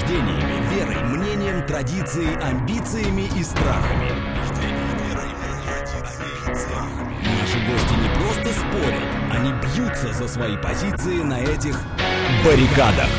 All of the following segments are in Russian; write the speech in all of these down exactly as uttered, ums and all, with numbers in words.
убеждениями, верой, мнением, традицией, амбициями и страхами. Наши гости не просто спорят, они бьются за свои позиции на этих баррикадах.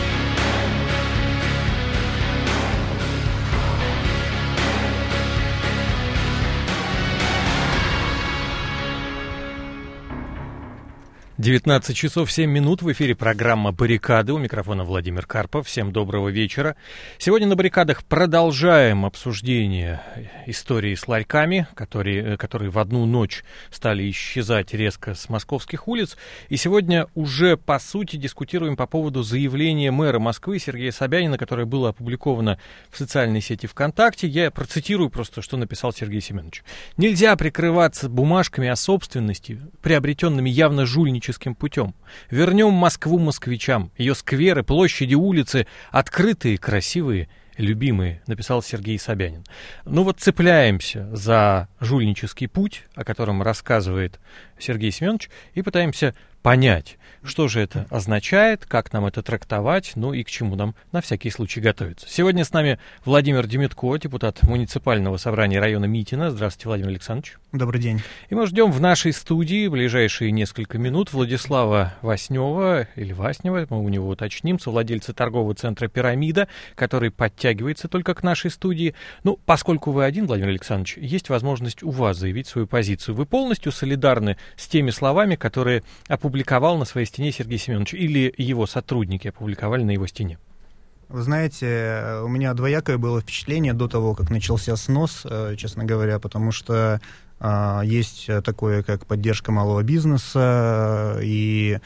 девятнадцать часов семь минут, в эфире программа «Баррикады», у микрофона Владимир Карпов. Всем доброго вечера. Сегодня на «Баррикадах» продолжаем обсуждение истории с ларьками, которые, которые в одну ночь стали исчезать резко с московских улиц. И сегодня уже, по сути, дискутируем по поводу заявления мэра Москвы Сергея Собянина, которое было опубликовано в социальной сети ВКонтакте. Я процитирую просто, что написал Сергей Семенович. «Нельзя прикрываться бумажками о собственности, приобретенными явно жульническим путем. Вернем Москву москвичам. Ее скверы, площади, улицы открытые, красивые, любимые», написал Сергей Собянин. Ну вот цепляемся за жульнический путь, о котором рассказывает Сергей Семенович, и пытаемся понять, что же это означает, как нам это трактовать, ну и к чему нам на всякий случай готовиться. Сегодня с нами Владимир Демятко, депутат муниципального собрания района Митина. Здравствуйте, Владимир Александрович. Добрый день. И мы ждем в нашей студии в ближайшие несколько минут Владислава Васнева, или Васнева, мы у него уточним, совладельца торгового центра «Пирамида», который подтягивается только к нашей студии. Ну, поскольку вы один, Владимир Александрович, есть возможность у вас заявить свою позицию. Вы полностью солидарны с теми словами, которые опубликовал на своей стене Сергей Семенович, или его сотрудники опубликовали на его стене? Вы знаете, у меня двоякое было впечатление до того, как начался снос, честно говоря, потому что а, есть такое, как поддержка малого бизнеса и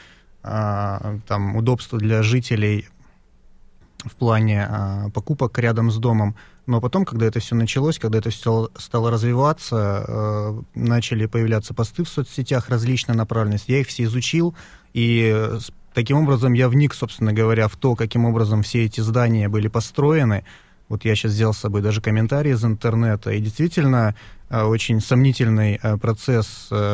а, там удобство для жителей в плане а, покупок рядом с домом. Но потом, когда это все началось, когда это все стало развиваться, э, начали появляться посты в соцсетях различной направленности. Я их все изучил, и э, таким образом я вник, собственно говоря, в то, каким образом все эти здания были построены. Вот я сейчас взял с собой даже комментарии из интернета, и действительно э, очень сомнительный э, процесс э,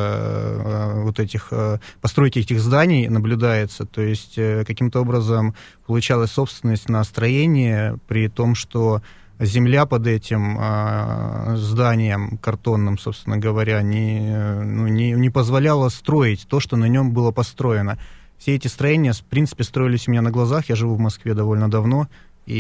э, вот этих, э, постройки этих зданий наблюдается. То есть э, каким-то образом получалась собственность на строение, при том, что земля под этим э, зданием картонным, собственно говоря, не, ну, не, не позволяла строить то, что на нем было построено. Все эти строения, в принципе, строились у меня на глазах. Я живу в Москве довольно давно,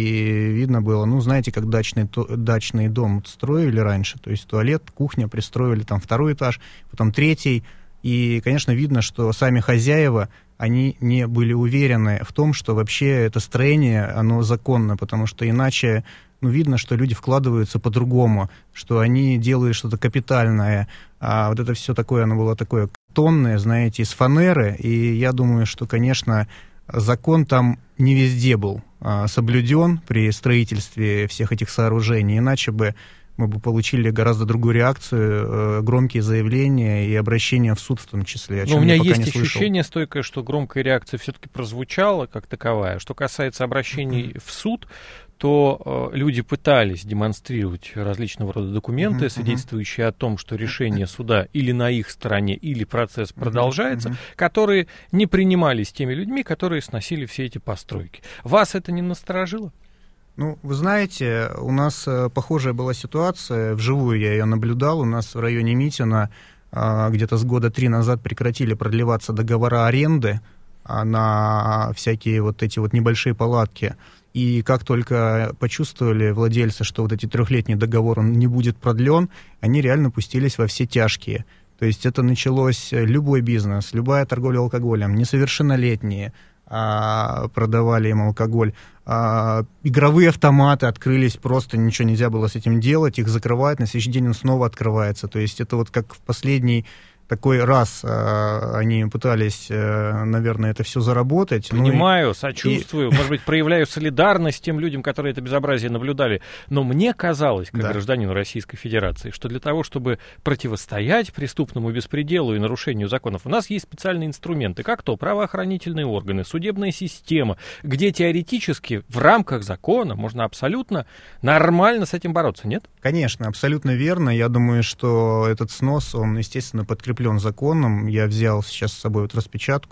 и видно было, ну, знаете, как дачный, то, дачный дом строили раньше. То есть туалет, кухня, пристроили там второй этаж, потом третий. И, конечно, видно, что сами хозяева, они не были уверены в том, что вообще это строение, оно законно, потому что иначе, ну, видно, что люди вкладываются по-другому, что они делают что-то капитальное, а вот это все такое, оно было такое картонное, знаете, из фанеры, и я думаю, что, конечно, закон там не везде был а, соблюден при строительстве всех этих сооружений, иначе бы мы бы получили гораздо другую реакцию, громкие заявления и обращения в суд в том числе. Но у меня есть ощущение стойкое, что громкая реакция все-таки прозвучала как таковая. Что касается обращений mm-hmm. в суд, то э, люди пытались демонстрировать различного рода документы, mm-hmm. свидетельствующие о том, что решение суда или на их стороне, или процесс продолжается, mm-hmm. которые не принимались теми людьми, которые сносили все эти постройки. Вас это не насторожило? Ну, вы знаете, у нас э, похожая была ситуация, вживую я ее наблюдал, у нас в районе Митина э, где-то с года три назад прекратили продлеваться договора аренды э, на всякие вот эти вот небольшие палатки, и как только почувствовали владельцы, что вот эти трехлетний договор, он не будет продлен, они реально пустились во все тяжкие. То есть это началось любой бизнес, любая торговля алкоголем, несовершеннолетние, продавали им алкоголь. А, игровые автоматы открылись, просто ничего нельзя было с этим делать, их закрывают, на следующий день он снова открывается. То есть это вот как в последний такой раз э, они пытались, э, наверное, это все заработать. Понимаю, ну, и, сочувствую, и... может быть, проявляю солидарность тем людям, которые это безобразие наблюдали. Но мне казалось, как да. гражданину Российской Федерации, что для того, чтобы противостоять преступному беспределу и нарушению законов, у нас есть специальные инструменты, как то правоохранительные органы, судебная система, где теоретически в рамках закона можно абсолютно нормально с этим бороться, нет? Конечно, абсолютно верно. Я думаю, что этот снос, он, естественно, подкреплен законом. Я взял сейчас с собой вот распечатку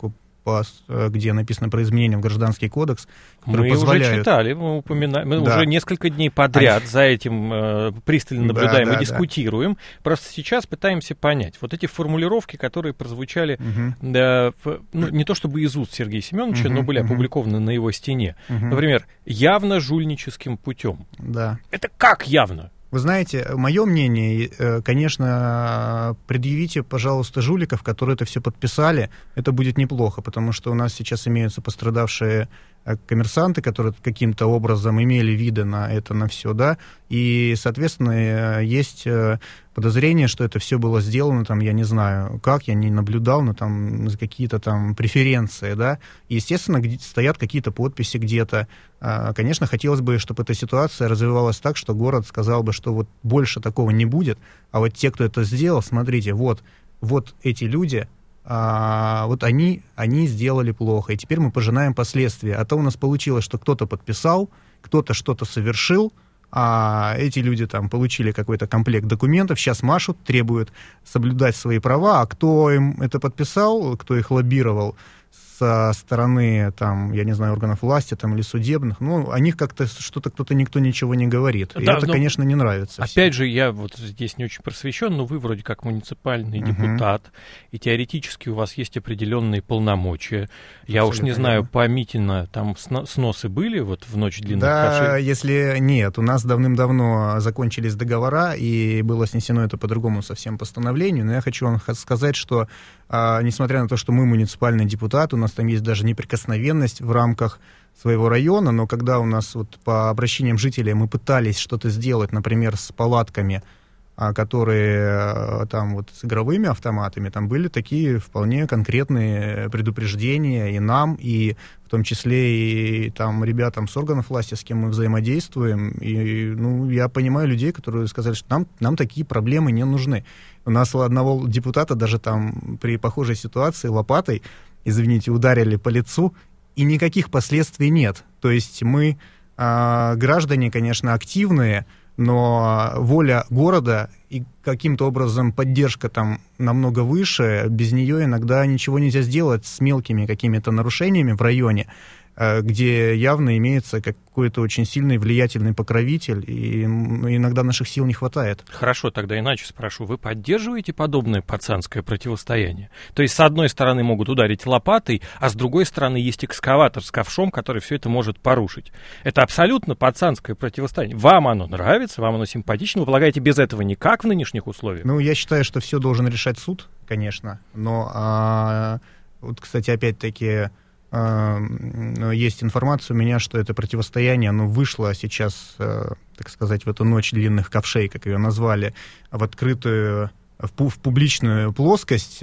по, где написано про изменения в Гражданский кодекс, которые мы позволяют... уже читали, мы упоминаем, мы да. уже несколько дней подряд а... за этим э, пристально наблюдаем да, да, и дискутируем. Да. Просто сейчас пытаемся понять. Вот эти формулировки, которые прозвучали, угу. да, в, ну, не то чтобы из уст Сергея Семеновича, угу, но были угу. опубликованы на его стене. Угу. Например, явно жульническим путем. Да. Это как явно? Вы знаете, мое мнение, конечно, предъявите, пожалуйста, жуликов, которые это все подписали, это будет неплохо, потому что у нас сейчас имеются пострадавшие коммерсанты, которые каким-то образом имели виды на это, на все, да, и, соответственно, есть подозрение, что это все было сделано, там, я не знаю, как, я не наблюдал, но там за какие-то там преференции, да, и, естественно, где стоят какие-то подписи где-то. Конечно, хотелось бы, чтобы эта ситуация развивалась так, что город сказал бы, что вот больше такого не будет, а вот те, кто это сделал, смотрите, вот, вот эти люди... А, вот они, они сделали плохо, и теперь мы пожинаем последствия. А то у нас получилось, что кто-то подписал, кто-то что-то совершил, а эти люди там получили какой-то комплект документов, сейчас машут, требуют соблюдать свои права, а кто им это подписал, кто их лоббировал со стороны, там, я не знаю, органов власти там, или судебных, ну, о них как-то что-то кто-то, никто ничего не говорит. И да, это, конечно, не нравится. Опять всем. же, я вот здесь не очень просвещен, но вы вроде как муниципальный uh-huh. депутат, и теоретически у вас есть определенные полномочия. Абсолютно я уж не знаю, верно. По Митино там сносы были вот в ночь длинных да, кашей? Если нет, у нас давным-давно закончились договора, и было снесено это по другому совсем постановлению, но я хочу вам сказать, что а, несмотря на то, что мы муниципальный депутат, у нас там есть даже неприкосновенность в рамках своего района, но когда у нас вот по обращениям жителей мы пытались что-то сделать, например, с палатками, которые там вот с игровыми автоматами, там были такие вполне конкретные предупреждения и нам, и в том числе и там ребятам с органов власти, с кем мы взаимодействуем. И, ну, я понимаю людей, которые сказали, что нам, нам такие проблемы не нужны. У нас у одного депутата даже там при похожей ситуации лопатой, извините, ударили по лицу, и никаких последствий нет. То есть мы, э, граждане, конечно, активные, но воля города и каким-то образом поддержка там намного выше, без нее иногда ничего нельзя сделать с мелкими какими-то нарушениями в районе, где явно имеется какой-то очень сильный влиятельный покровитель, и иногда наших сил не хватает. Хорошо, тогда иначе спрошу. Вы поддерживаете подобное пацанское противостояние? То есть, с одной стороны, могут ударить лопатой, а с другой стороны, есть экскаватор с ковшом, который все это может порушить. Это абсолютно пацанское противостояние. Вам оно нравится, вам оно симпатично? Вы полагаете, без этого никак в нынешних условиях? Ну, я считаю, что все должен решать суд, конечно. Но, а, вот, кстати, опять-таки... Есть информация у меня, что это противостояние, оно вышло сейчас, так сказать, в эту ночь длинных ковшей, как ее назвали, в открытую, в, в публичную плоскость,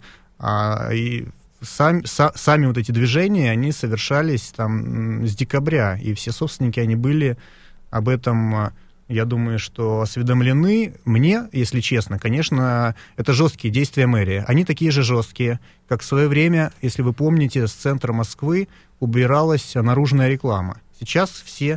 и сами, са, сами вот эти движения, они совершались там с декабря, и все собственники, они были об этом... Я думаю, что осведомлены. Мне, если честно, конечно, это жесткие действия мэрии. Они такие же жесткие, как в свое время, если вы помните, с центра Москвы убиралась наружная реклама. Сейчас все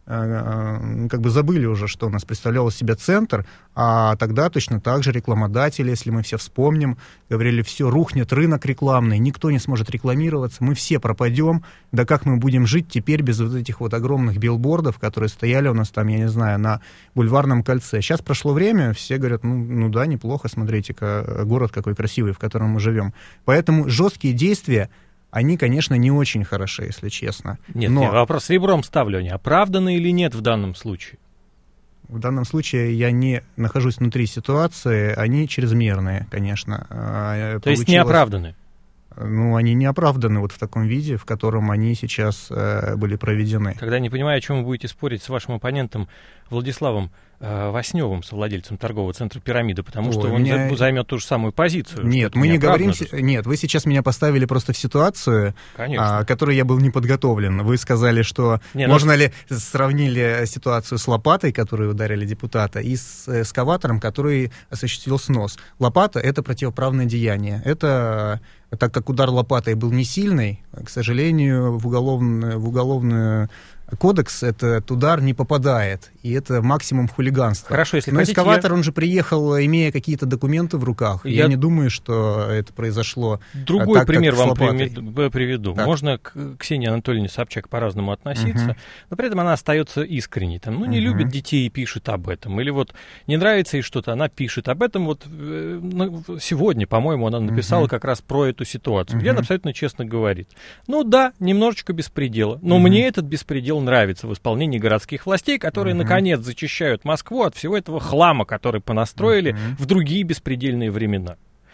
как бы забыли уже, что у нас представлял из себя центр, а тогда точно так же рекламодатели, если мы все вспомним, говорили, все, рухнет рынок рекламный, никто не сможет рекламироваться, мы все пропадем, да как мы будем жить теперь без вот этих вот огромных билбордов, которые стояли у нас там, я не знаю, на Бульварном кольце. Сейчас прошло время, все говорят, ну, ну да, неплохо, смотрите-ка, город какой красивый, в котором мы живем. Поэтому жесткие действия, они, конечно, не очень хороши, если честно. Нет, но... я вопрос ребром ставлю, они оправданы или нет в данном случае? В данном случае я не нахожусь внутри ситуации, они чрезмерные, конечно. То Получилось... есть не оправданы? Ну, они не оправданы вот в таком виде, в котором они сейчас э, были проведены. Тогда не понимаю, о чем вы будете спорить с вашим оппонентом Владиславом э, Васневым, совладельцем торгового центра «Пирамида», потому Ой, что он меня... займет ту же самую позицию. Нет, мы не говорим... Же. Нет, вы сейчас меня поставили просто в ситуацию, о которой я был не подготовлен. Вы сказали, что не, можно ну... ли сравнили ситуацию с лопатой, которую ударили депутата, и с эскаватором, который осуществил снос. Лопата — это противоправное деяние. Это... Так как удар лопатой был не сильный, к сожалению, в уголовную, в уголовную кодекс этот удар не попадает, и это максимум хулиганства. Хорошо, если Но хотите, экскаватор, я... он же приехал, имея какие-то документы в руках. Я, я не думаю, что это произошло. Другой так, пример вам лопатой. приведу. Так. Можно к Ксении Анатольевне Собчак по-разному относиться, uh-huh. но при этом она остается искренней. Там, ну, не uh-huh. любит детей и пишет об этом. Или вот не нравится ей что-то, она пишет об этом. Вот ну, сегодня, по-моему, она написала uh-huh. как раз про эту ситуацию, uh-huh. где она абсолютно честно говорит. Ну да, немножечко беспредела, но uh-huh. мне этот беспредел нравится в исполнении городских властей, которые, uh-huh. наконец, зачищают Москву от всего этого хлама, который понастроили uh-huh. в другие беспредельные времена.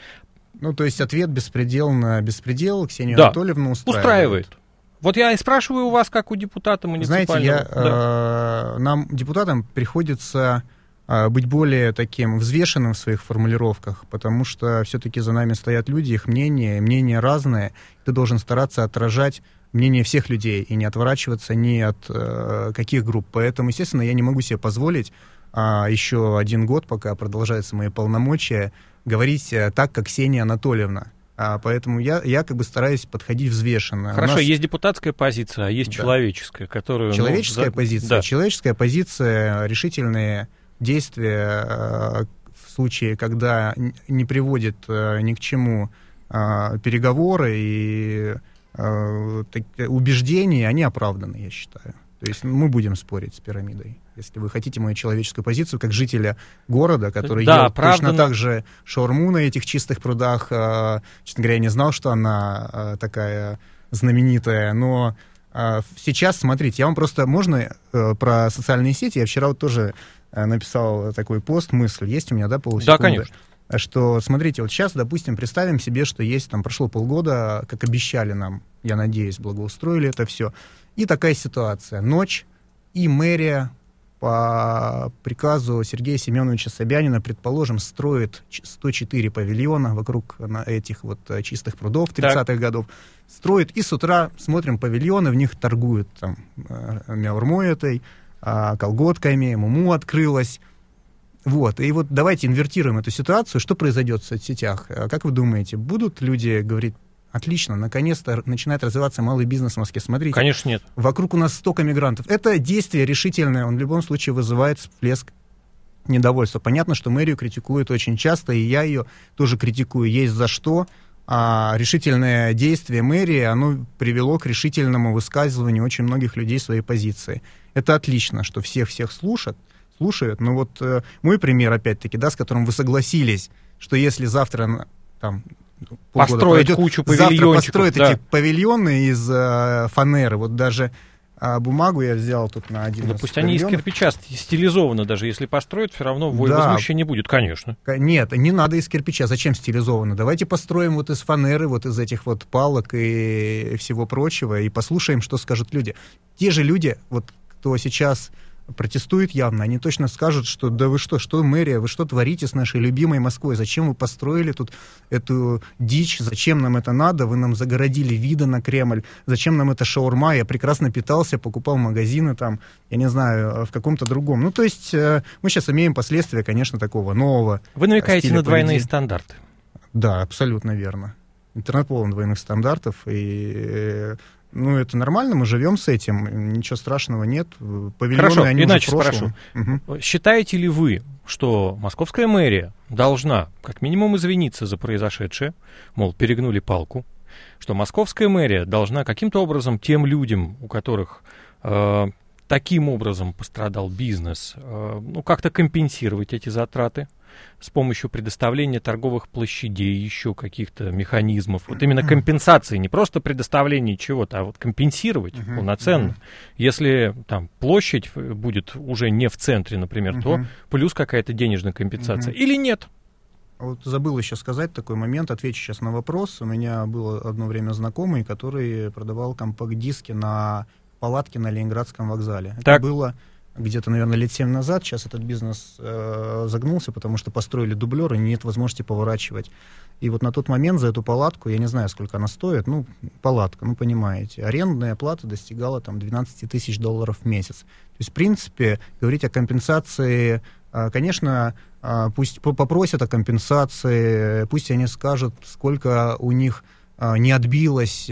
Ну, то есть ответ беспредел на беспредел Ксению да. Анатольевну устраивает. устраивает. Вот я и спрашиваю у вас, как у депутата муниципального. Знаете, я, да. э, нам, депутатам, приходится э, быть более таким взвешенным в своих формулировках, потому что все-таки за нами стоят люди, их мнения, мнения разные. Ты должен стараться отражать мнение всех людей и не отворачиваться ни от э, каких групп. Поэтому, естественно, я не могу себе позволить э, еще один год, пока продолжаются мои полномочия, говорить э, так, как Ксения Анатольевна. А, поэтому я, я как бы стараюсь подходить взвешенно. Хорошо, У нас... есть депутатская позиция, а есть да. человеческая, которую... Человеческая ну, за... позиция. Да. Человеческая позиция, решительные действия э, в случае, когда не приводит э, ни к чему э, переговоры и э, так, убеждения, они оправданы, я считаю. То есть мы будем спорить с пирамидой. Если вы хотите мою человеческую позицию, как жителя города, который да, ел правда, точно так же шаурму на этих чистых прудах, э, честно говоря, я не знал, что она э, такая знаменитая, но э, сейчас, смотрите, я вам просто, можно э, про социальные сети, я вчера вот тоже э, написал такой пост, мысль, есть у меня, да, полсекунды? Да, конечно. Что, смотрите, вот сейчас, допустим, представим себе, что есть, там, прошло полгода, как обещали нам, я надеюсь, благоустроили это все, и такая ситуация, ночь, и мэрия по приказу Сергея Семеновича Собянина, предположим, строит сто четыре павильона вокруг этих вот чистых прудов тридцатых годов. Строит, и с утра смотрим павильоны, в них торгуют там мяурмой этой, колготками, муму открылась. Вот, и вот давайте инвертируем эту ситуацию. Что произойдет в соцсетях? Как вы думаете, будут люди говорить: отлично, наконец-то начинает развиваться малый бизнес в Москве. Смотрите. Конечно, нет. Вокруг у нас столько мигрантов. Это действие решительное, он в любом случае вызывает всплеск недовольства. Понятно, что мэрию критикуют очень часто, и я ее тоже критикую. Есть за что. А решительное действие мэрии, оно привело к решительному высказыванию очень многих людей своей позиции. Это отлично, что всех-всех слушают. слушают. Но вот э, мой пример, опять-таки, да, с которым вы согласились, что если завтра там... построить пройдет, кучу павильончиков. Завтра построят да. эти павильоны из э, фанеры. Вот даже э, бумагу я взял тут на один да из пусть павильонов. они из кирпича стилизованы, даже если построят, все равно да. возмущения не будет, конечно. Нет, не надо из кирпича. Зачем стилизовано? Давайте построим вот из фанеры, вот из этих вот палок и всего прочего, и послушаем, что скажут люди. Те же люди, вот кто сейчас... протестуют явно, они точно скажут, что да вы что, что мэрия, вы что творите с нашей любимой Москвой, зачем вы построили тут эту дичь, зачем нам это надо, вы нам загородили виды на Кремль, зачем нам эта шаурма, я прекрасно питался, покупал магазины там, я не знаю, в каком-то другом. Ну, то есть мы сейчас имеем последствия, конечно, такого нового. Вы намекаете на двойные стандарты. Да, абсолютно верно. Интернет полон двойных стандартов, и... Ну, это нормально, мы живем с этим, ничего страшного нет. Павильоны, Хорошо, они иначе уже в спрошу. Угу. Считаете ли вы, что московская мэрия должна, как минимум, извиниться за произошедшее, мол, перегнули палку, что московская мэрия должна каким-то образом тем людям, у которых э, таким образом пострадал бизнес, э, ну, как-то компенсировать эти затраты с помощью предоставления торговых площадей, еще каких-то механизмов. Вот именно компенсации, не просто предоставление чего-то, а вот компенсировать uh-huh, полноценно. Uh-huh. Если там площадь будет уже не в центре, например, uh-huh. то плюс какая-то денежная компенсация. Uh-huh. Или нет? Вот забыл еще сказать такой момент, отвечу сейчас на вопрос. У меня был одно время знакомый, который продавал компакт-диски на палатке на Ленинградском вокзале. Так. Это было... где-то, наверное, лет семь назад. Сейчас этот бизнес э, загнулся, потому что построили дублеры, нет возможности поворачивать. И вот на тот момент за эту палатку, я не знаю, сколько она стоит, ну, палатка, ну, понимаете, арендная плата достигала там двенадцать тысяч долларов в месяц. То есть, в принципе, говорить о компенсации, э, конечно, э, пусть попросят о компенсации, пусть они скажут, сколько у них не отбилось,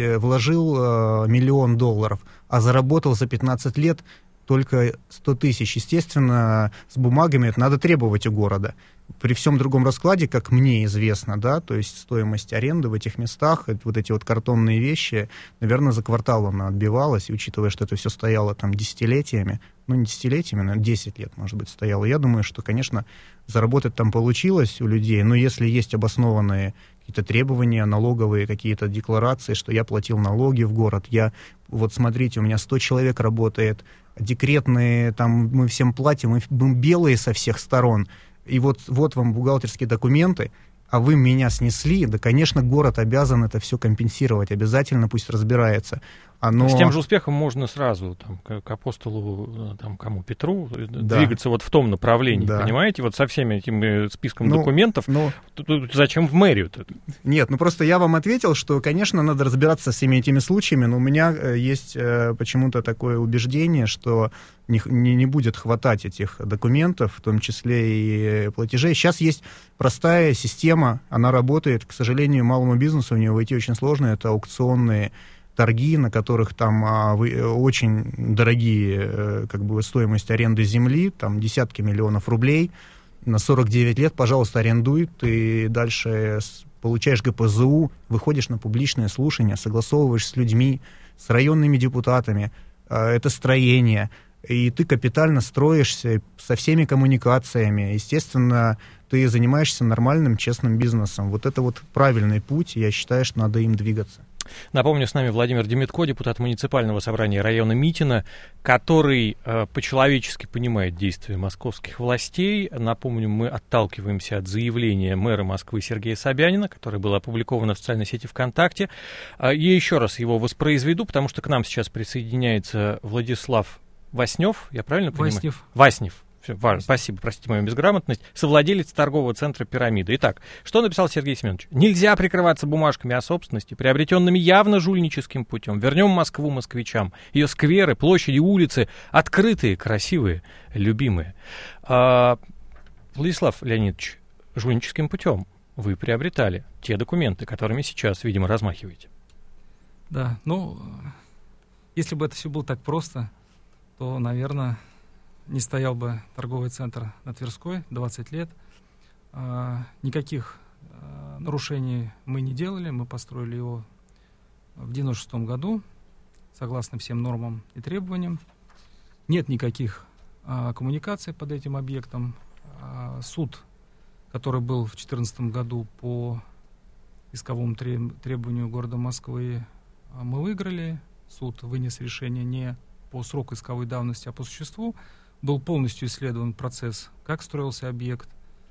вложил миллион долларов, а заработал за пятнадцать лет только сто тысяч. Естественно, с бумагами это надо требовать у города. При всем другом раскладе, как мне известно, да, то есть стоимость аренды в этих местах, это вот эти вот картонные вещи, наверное, за квартал она отбивалась, и учитывая, что это все стояло там десятилетиями, ну не десятилетиями, наверное, десять лет, может быть, стояло, я думаю, что, конечно, заработать там получилось у людей, но если есть обоснованные какие-то требования, налоговые какие-то декларации, что я платил налоги в город, я, вот смотрите, у меня сто человек работает, декретные, там мы всем платим, мы, мы белые со всех сторон, и вот, вот вам бухгалтерские документы, а вы меня снесли, да, конечно, город обязан это все компенсировать, обязательно пусть разбирается. Оно... С тем же успехом можно сразу там, к, к апостолу, там, кому, Петру, да. двигаться вот в том направлении, да. понимаете, вот со всеми этим списком ну, документов, ну, зачем в мэрию-то? Нет, ну просто я вам ответил, что, конечно, надо разбираться со всеми этими случаями, но у меня есть почему-то такое убеждение, что не, не, не будет хватать этих документов, в том числе и платежей. Сейчас есть простая система, она работает, к сожалению, малому бизнесу в нее войти очень сложно, это аукционные торги, на которых там а, вы, очень дорогие э, как бы стоимость аренды земли, там десятки миллионов рублей, на сорок девять лет, пожалуйста, арендуй, ты дальше получаешь гэ пэ зэ у, выходишь на публичное слушание, согласовываешь с людьми, с районными депутатами, э, это строение, и ты капитально строишься со всеми коммуникациями, естественно, ты занимаешься нормальным, честным бизнесом. Вот это вот правильный путь, я считаю, что надо им двигаться. Напомню, с нами Владимир Демитко, депутат муниципального собрания района Митино, который э, по-человечески понимает действия московских властей. Напомню, мы отталкиваемся от заявления мэра Москвы Сергея Собянина, которое было опубликовано в социальной сети ВКонтакте. Э, я еще раз его воспроизведу, потому что к нам сейчас присоединяется Владислав Васнев, я правильно понимаю? Васнев. Васнев. Все, важно, спасибо, простите мою безграмотность. Совладелец торгового центра «Пирамида». Итак, что написал Сергей Семенович? Нельзя прикрываться бумажками о собственности, приобретенными явно жульническим путем. Вернем Москву москвичам. Ее скверы, площади, улицы открытые, красивые, любимые. А, Владислав Леонидович, жульническим путем вы приобретали те документы, которыми сейчас, видимо, размахиваете. Да, ну, если бы это все было так просто, то, наверное... не стоял бы торговый центр на Тверской двадцать лет. А, никаких а, нарушений мы не делали. Мы построили его в девяносто шестом году, согласно всем нормам и требованиям. Нет никаких а, коммуникаций под этим объектом. А, суд, который был в две тысячи четырнадцатом году по исковому требованию города Москвы, а, мы выиграли. Суд вынес решение не по сроку исковой давности, а по существу. Был полностью исследован процесс, как строился объект,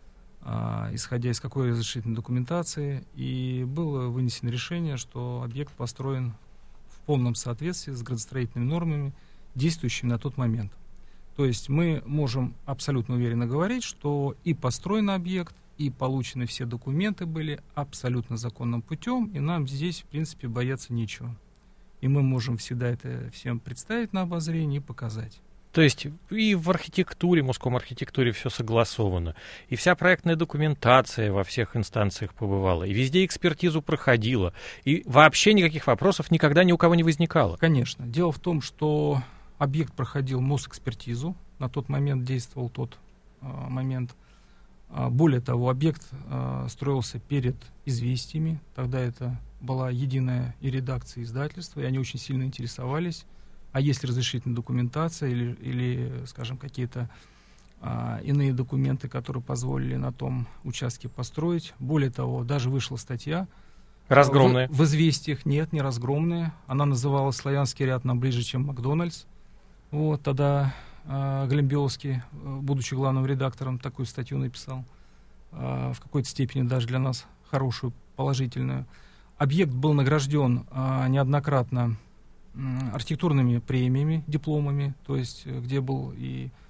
а, исходя из какой разрешительной документации, и было вынесено решение, что объект построен в полном соответствии с градостроительными нормами, действующими на тот момент. То есть мы можем абсолютно уверенно говорить, что и построен объект, и получены все документы были абсолютно законным путем, и нам здесь, в принципе, бояться нечего. И мы можем всегда это всем представить на обозрение и показать. То есть и в архитектуре, Моском архитектуре все согласовано, и вся проектная документация во всех инстанциях побывала, и везде экспертизу проходила, и вообще никаких вопросов никогда ни у кого не возникало. Конечно. Дело в том, что объект проходил Мосэкспертизу, на тот момент действовал тот э, момент. А, более того, объект э, строился перед «Известиями», тогда это была единая и редакция, и издательства, и они очень сильно интересовались. А есть ли разрешительная документация или, или скажем, какие-то а, иные документы, которые позволили на том участке построить. Более того, даже вышла статья. Разгромная. В, в «Известиях» нет, не разгромная. Она называлась «Славянский ряд нам ближе, чем Макдональдс». Вот, тогда а, Глембеловский, будучи главным редактором, такую статью написал. А, в какой-то степени даже для нас хорошую, положительную. Объект был награжден а, неоднократно архитектурными премиями, дипломами, то есть где был и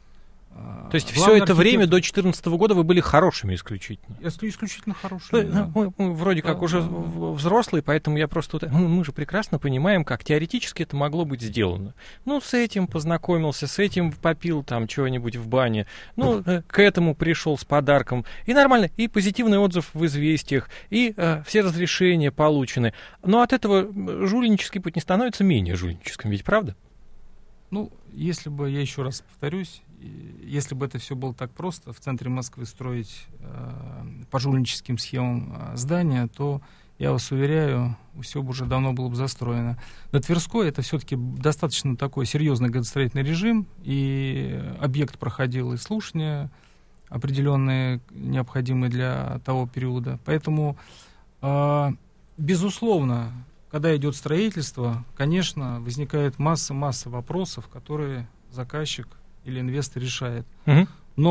То есть все это время до две тысячи четырнадцатого года вы были хорошими исключительно? Исключительно хорошими, ну, да. мы, мы вроде как да, уже да. взрослые, поэтому я просто... Ну, мы же прекрасно понимаем, как теоретически это могло быть сделано. Ну, с этим познакомился, с этим попил там чего-нибудь в бане, ну, к этому пришел с подарком. И нормально, и позитивный отзыв в «Известиях», и э, все разрешения получены. Но от этого жульнический путь не становится менее жульническим, ведь правда? Ну, если бы, я еще раз повторюсь, если бы это все было так просто, в центре Москвы строить э, по жульническим схемам э, здания, то, я вас уверяю, все бы уже давно было бы застроено. На Тверской это все-таки достаточно такой серьезный градостроительный режим, и объект проходил и слушания определенные, необходимые для того периода. Поэтому, э, безусловно, когда идет строительство, конечно, возникает масса-масса вопросов, которые заказчик или инвестор решает. Uh-huh.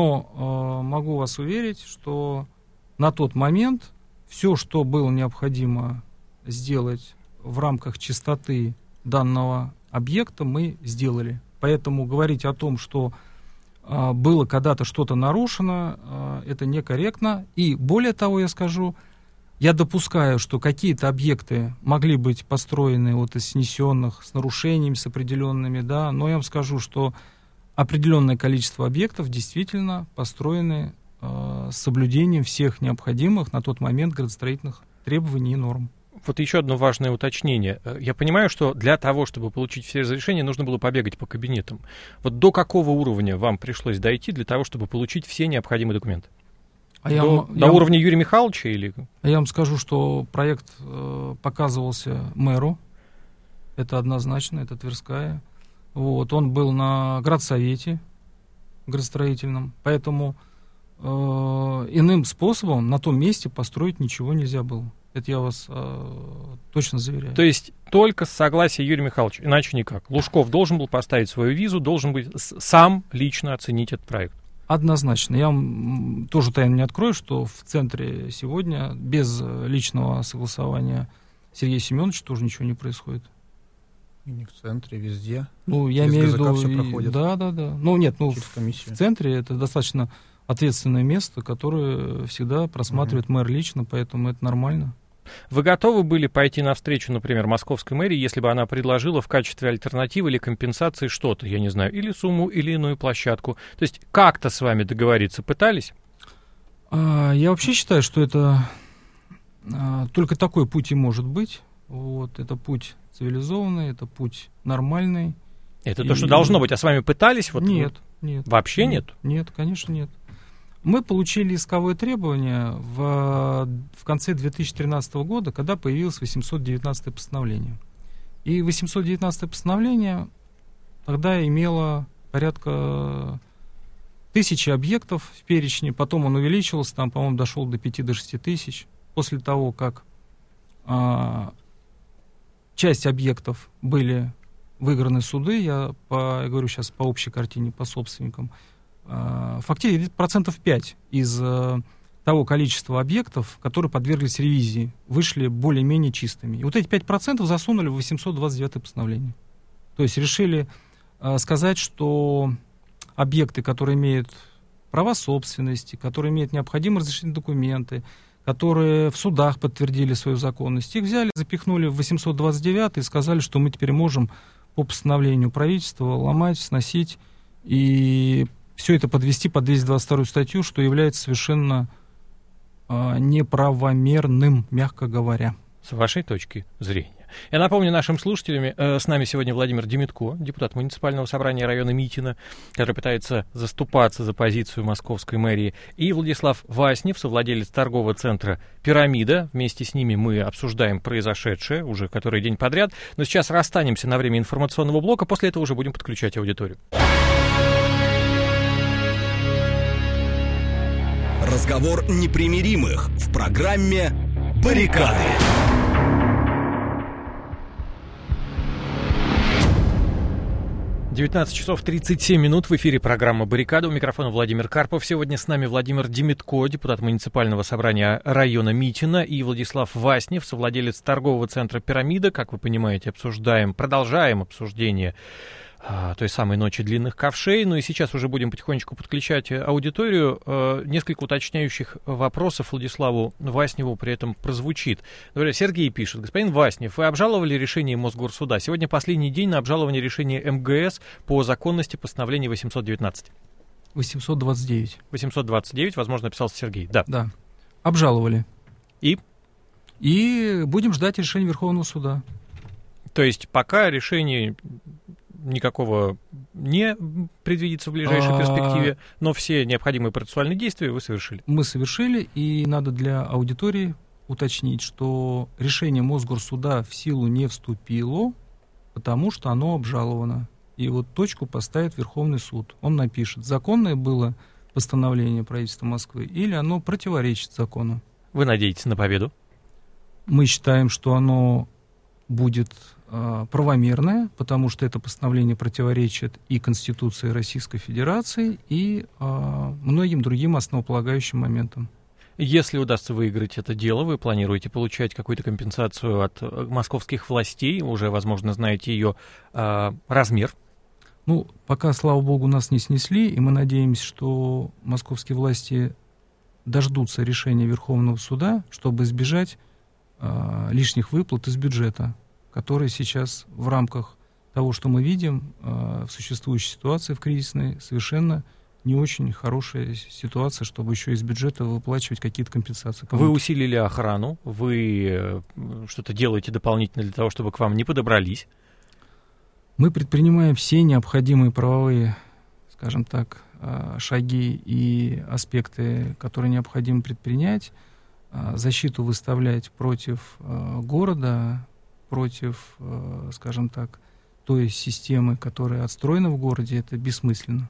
Но э, могу вас уверить, что на тот момент все, что было необходимо сделать в рамках чистоты данного объекта, мы сделали. Поэтому говорить о том, что э, было когда-то что-то нарушено, э, это некорректно. И более того, я скажу, я допускаю, что какие-то объекты могли быть построены вот из снесенных, с нарушениями, с определенными, да, но я вам скажу, что определенное количество объектов действительно построены э, с соблюдением всех необходимых на тот момент градостроительных требований и норм. Вот еще одно важное уточнение. Я понимаю, что для того, чтобы получить все разрешения, нужно было побегать по кабинетам. Вот до какого уровня вам пришлось дойти для того, чтобы получить все необходимые документы? А до, я вам, до я уровня Юрия Михайловича или? Я вам скажу, что проект э, показывался мэру. Это однозначно, это Тверская. Вот, он был на градсовете градостроительном, поэтому э, иным способом на том месте построить ничего нельзя было. Это я вас э, точно заверяю. То есть только с согласия Юрия Михайловича, иначе никак. Лужков должен был поставить свою визу, должен быть сам лично оценить этот проект. Однозначно. Я вам тоже тайну не открою, что в центре сегодня без личного согласования Сергея Семеновича тоже ничего не происходит. И не в центре, везде. Ну, я без имею в виду... все проходит. Да, да, да. Ну, нет, ну, в, в центре это достаточно ответственное место, которое всегда просматривает угу. мэр лично, поэтому это нормально. Вы готовы были пойти навстречу, например, московской мэрии, если бы она предложила в качестве альтернативы или компенсации что-то, я не знаю, или сумму, или иную площадку? То есть как-то с вами договориться пытались? А, я вообще считаю, что это а, только такой путь и может быть. Вот, это путь цивилизованный, это путь нормальный. Это и... то, что должно быть. А с вами пытались? Вот, нет, вот? нет. Вообще нет? Нет, нет, конечно, нет. Мы получили исковое требование в, в конце две тысячи тринадцатого года, когда появилось восемьсот девятнадцатое постановление. И восемьсот девятнадцатое постановление тогда имело порядка тысячи объектов в перечне, потом он увеличился, там, по-моему, дошел до пяти-шести тысяч. После того, как а, часть объектов были выиграны суды, я, по, я говорю сейчас по общей картине, по собственникам, фактически процентов пять из э, того количества объектов, которые подверглись ревизии, вышли более-менее чистыми. И вот эти пять процентов засунули в восемьсот двадцать девятое постановление. То есть решили э, сказать, что объекты, которые имеют права собственности, которые имеют необходимые разрешительные документы, которые в судах подтвердили свою законность, их взяли, запихнули в восемьсот двадцать девятое и сказали, что мы теперь можем по постановлению правительства ломать, сносить и все это подвести под двести двадцать вторую статью, что является совершенно э, неправомерным, мягко говоря. С вашей точки зрения. Я напомню нашим слушателям, э, с нами сегодня Владимир Демитко, депутат муниципального собрания района Митино, который пытается заступаться за позицию московской мэрии, и Владислав Васнев, совладелец торгового центра «Пирамида». Вместе с ними мы обсуждаем произошедшее уже который день подряд. Но сейчас расстанемся на время информационного блока, после этого уже будем подключать аудиторию. Разговор непримиримых в программе «Баррикады». девятнадцать часов тридцать семь минут, в эфире программа «Баррикада». У микрофона Владимир Карпов. Сегодня с нами Владимир Демитко, депутат муниципального собрания района Митино, и Владислав Васнев, совладелец торгового центра «Пирамида». Как вы понимаете, обсуждаем, продолжаем обсуждение той самой ночи длинных ковшей. Ну и сейчас уже будем потихонечку подключать аудиторию. Несколько уточняющих вопросов Владиславу Васневу при этом прозвучит. Говоря, Сергей пишет: господин Васнев, вы обжаловали решение Мосгорсуда? Сегодня последний день на обжалование решения эм гэ эс по законности постановления восемьсот девятнадцать. восемьсот двадцать девять. восемьсот двадцать девять, возможно, написался Сергей. Да. Да. Обжаловали. И? И будем ждать решения Верховного суда. То есть пока решение никакого не предвидится в ближайшей перспективе, но все необходимые процессуальные действия вы совершили. Мы совершили, и надо для аудитории уточнить, что решение Мосгорсуда в силу не вступило, потому что оно обжаловано. И вот точку поставит Верховный суд. Он напишет, законное было постановление правительства Москвы или оно противоречит закону. Вы надеетесь на победу? Мы считаем, что оно будет э, правомерное, потому что это постановление противоречит и Конституции Российской Федерации, и э, многим другим основополагающим моментам. Если удастся выиграть это дело, вы планируете получать какую-то компенсацию от московских властей? Уже, возможно, знаете ее э, размер? Ну, пока, слава богу, нас не снесли, и мы надеемся, что московские власти дождутся решения Верховного суда, чтобы избежать э, лишних выплат из бюджета, которые сейчас в рамках того, что мы видим э, в существующей ситуации, в кризисной, совершенно не очень хорошая ситуация, чтобы еще из бюджета выплачивать какие-то компенсации. Вы усилили охрану, вы что-то делаете дополнительно для того, чтобы к вам не подобрались? Мы предпринимаем все необходимые правовые, скажем так, шаги и аспекты, которые необходимо предпринять, защиту выставлять против города, против, скажем так, той системы, которая отстроена в городе, это бессмысленно.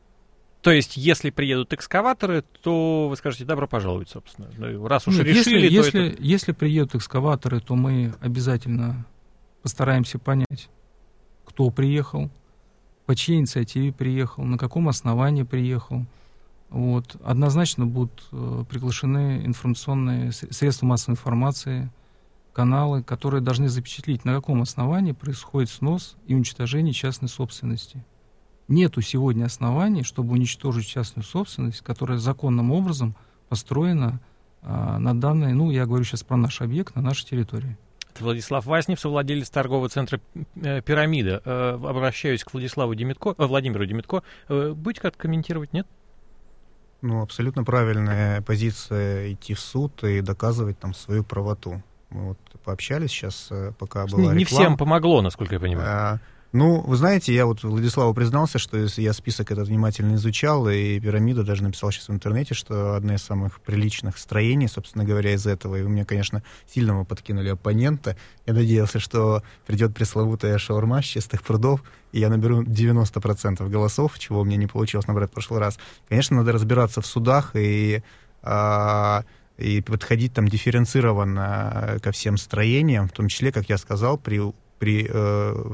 То есть, если приедут экскаваторы, то вы скажете, добро пожаловать, собственно. Раз уж Нет, решили, если, то если, это... если приедут экскаваторы, то мы обязательно постараемся понять, кто приехал, по чьей инициативе приехал, на каком основании приехал. Вот. Однозначно будут э, приглашены информационные средства массовой информации, каналы, которые должны запечатлеть, на каком основании происходит снос и уничтожение частной собственности. Нету сегодня оснований, чтобы уничтожить частную собственность, которая законным образом построена э, на данной, ну, я говорю сейчас про наш объект, на нашей территории. Владислав Васнев, совладелец торгового центра «Пирамида». Обращаюсь к Владиславу Демидко, Владимиру Демидко. Будете как-то комментировать, нет? Ну, абсолютно правильная позиция идти в суд и доказывать там свою правоту. Мы вот пообщались сейчас, пока была реклама. Не всем помогло, насколько я понимаю. А, ну, вы знаете, я вот Владиславу признался, что я список этот внимательно изучал, и «Пирамида» даже написал сейчас в интернете, что одна из самых приличных строений, собственно говоря, из этого. И вы мне, конечно, сильно мы подкинули оппонента. Я надеялся, что придет пресловутая шаурма с чистых прудов, и я наберу девяносто процентов голосов, чего у меня не получилось набрать в прошлый раз. Конечно, надо разбираться в судах и... А, и подходить там дифференцированно ко всем строениям, в том числе, как я сказал, при, при, э,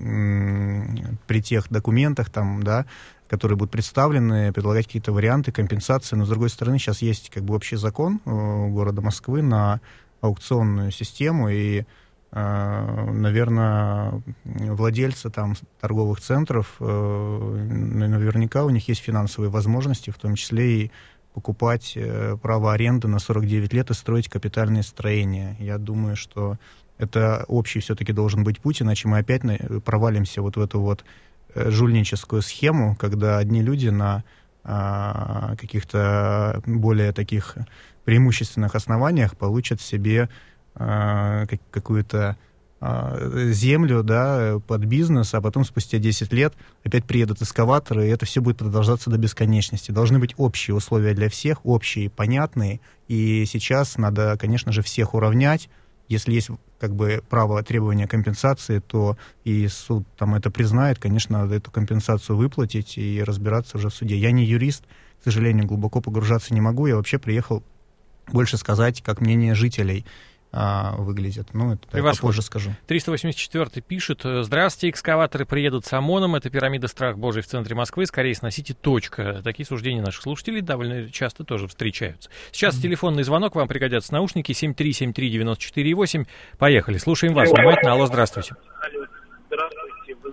при тех документах, там, да, которые будут представлены, предлагать какие-то варианты компенсации. Но, с другой стороны, сейчас есть как бы общий закон э, города Москвы на аукционную систему, и, э, наверное, владельцы там торговых центров, э, наверняка у них есть финансовые возможности, в том числе и покупать э, право аренды на сорок девять лет и строить капитальные строения. Я думаю, что это общий все-таки должен быть путь, иначе мы опять на, провалимся вот в эту вот э, жульническую схему, когда одни люди на э, каких-то более таких преимущественных основаниях получат себе э, как, какую-то землю, да, под бизнес, а потом спустя десять лет опять приедут экскаваторы, и это все будет продолжаться до бесконечности. Должны быть общие условия для всех, общие, понятные, и сейчас надо, конечно же, всех уравнять. Если есть как бы право требования компенсации, то и суд там это признает, конечно, надо эту компенсацию выплатить и разбираться уже в суде. Я не юрист, к сожалению, глубоко погружаться не могу, я вообще приехал больше сказать, как мнение жителей выглядят. Ну, это я попозже скажу. триста восемьдесят четвёртый пишет: здравствуйте, экскаваторы приедут с ОМОНом, это пирамида «Страх Божий» в центре Москвы, скорее сносите, точка. Такие суждения наших слушателей довольно часто тоже встречаются. Сейчас mm-hmm. телефонный звонок, вам пригодятся наушники, семь три семь три девяносто четыре восемь. Поехали, слушаем вас внимательно. Алло, здравствуйте. Алло, здравствуйте. Вы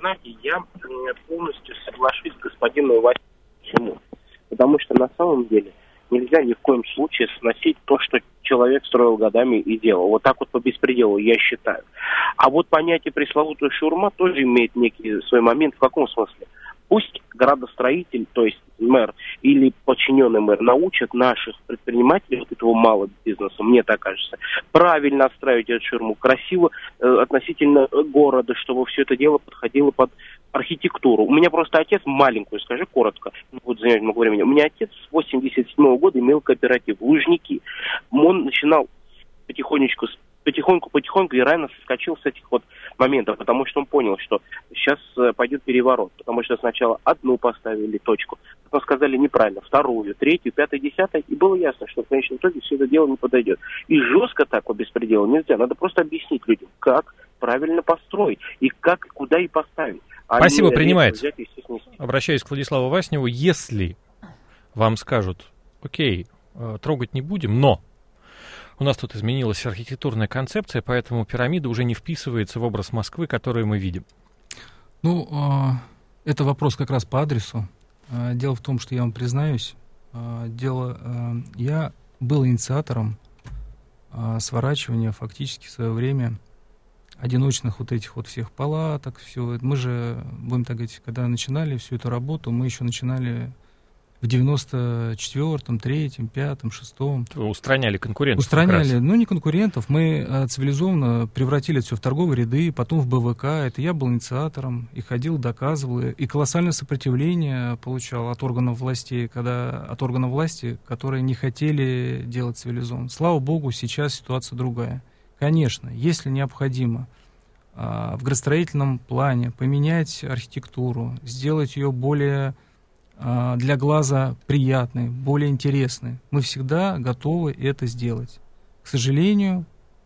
знаете, я полностью соглашусь с господином Василием. Почему? Потому что на самом деле нельзя ни в коем случае сносить то, что человек строил годами и делал. Вот так вот по беспределу, я считаю. А вот понятие пресловутая шаурма тоже имеет некий свой момент. В каком смысле? Пусть градостроитель, то есть мэр или подчиненный мэр, научат наших предпринимателей вот этого малого бизнеса, мне так кажется, правильно отстраивать эту шаурму, красиво э, относительно города, чтобы все это дело подходило под архитектуру. У меня просто отец, маленькую, скажи коротко, не буду занимать много времени, у меня отец с восемьдесят седьмого года имел кооператив Лужники. Он начинал потихонечку, потихоньку-потихоньку и рано соскочил с этих вот моментов, потому что он понял, что сейчас пойдет переворот, потому что сначала одну поставили точку, потом сказали неправильно, вторую, третью, пятую, десятую, и было ясно, что в конечном итоге все это дело не подойдет. И жестко так по беспределу нельзя, надо просто объяснить людям, как правильно построить, и как, куда и поставить. А Спасибо, не принимается. взять и снести. Обращаюсь к Владиславу Васневу. Если вам скажут, окей, трогать не будем, но у нас тут изменилась архитектурная концепция, поэтому пирамида уже не вписывается в образ Москвы, который мы видим. Ну, это вопрос как раз по адресу. Дело в том, что я вам признаюсь, дело, я был инициатором сворачивания фактически в свое время одиночных вот этих вот всех палаток, все. Мы же, будем так говорить, когда начинали всю эту работу, мы еще начинали в девяносто четвёртом, третьем, пятом, шестом. Устраняли конкурентов. Устраняли, ну не конкурентов, мы а, цивилизованно превратили это все в торговые ряды, потом в БВК, это я был инициатором, и ходил, доказывал, и колоссальное сопротивление получал от органов власти, когда, от органов власти, которые не хотели делать цивилизованно. Слава богу, сейчас ситуация другая. Конечно, если необходимо а, в градостроительном плане поменять архитектуру, сделать ее более для глаза приятный, более интересный. Мы всегда готовы это сделать. К сожалению,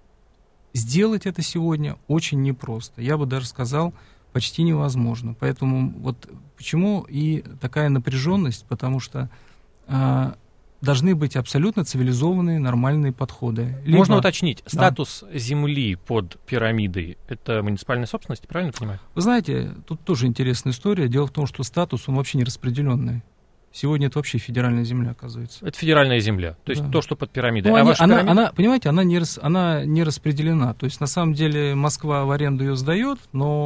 сделать это сегодня очень непросто. Я бы даже сказал, почти невозможно. Поэтому вот почему и такая напряженность, потому что а, должны быть абсолютно цивилизованные, нормальные подходы. Либо... Можно уточнить, да. Статус земли под пирамидой — это муниципальная собственность, правильно понимаю? Вы знаете, тут тоже интересная история. Дело в том, что статус, он вообще не распределенный. Сегодня это вообще федеральная земля, оказывается. Это федеральная земля, то есть да. то, что под пирамидой. Ну, а они, ваша она, пирамида? она, понимаете, она не, рас, она не распределена. То есть, на самом деле, Москва в аренду ее сдает,